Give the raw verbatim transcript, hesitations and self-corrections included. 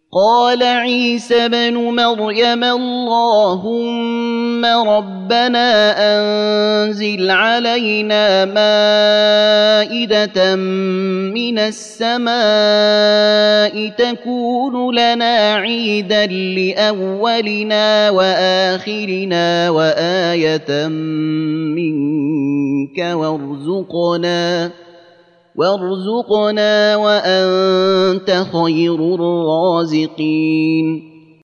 قال عيسى ابن مريم اللهم ربنا أنزل علينا مائدة من السماء تكون لنا عيدا لأولنا وآخرنا وآية منك وارزقنا وارزقنا وأنت خير الرازقين